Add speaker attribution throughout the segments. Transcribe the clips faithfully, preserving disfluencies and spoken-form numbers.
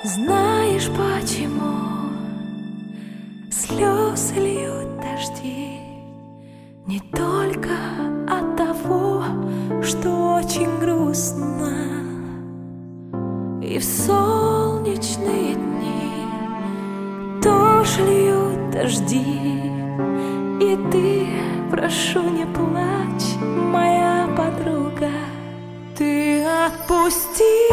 Speaker 1: Знаешь, почему слезы льют дожди? Не только от того, что очень грустно. И в солнечные дни тоже льют дожди. И ты, прошу, не плачь, моя подруга. Ты отпусти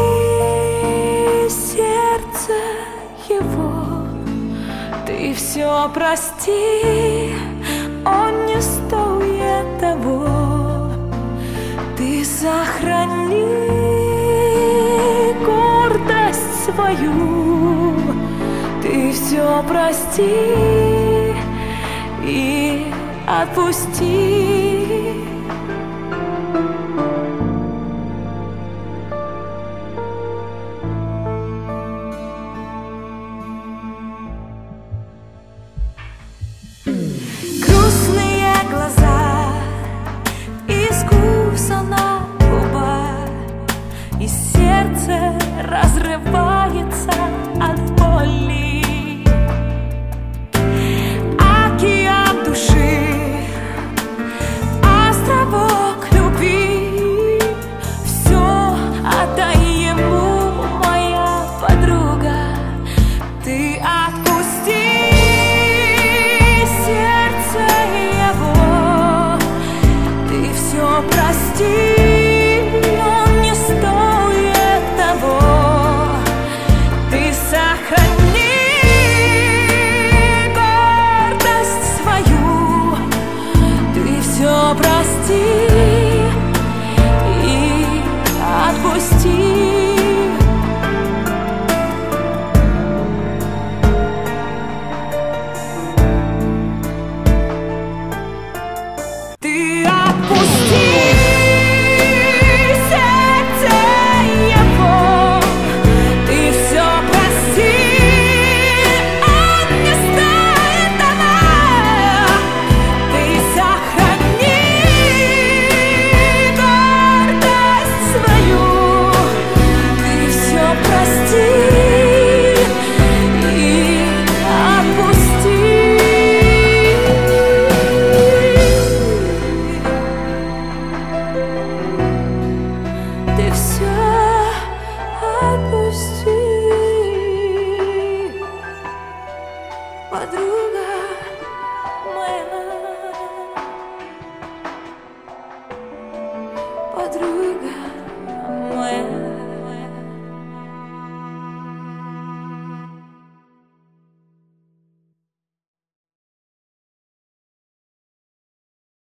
Speaker 1: сердце его, ты все прости, он не стоит того. Ты сохрани гордость свою, ты все прости и отпусти. Грустные глаза, искуса на губах, и сердце разрывает.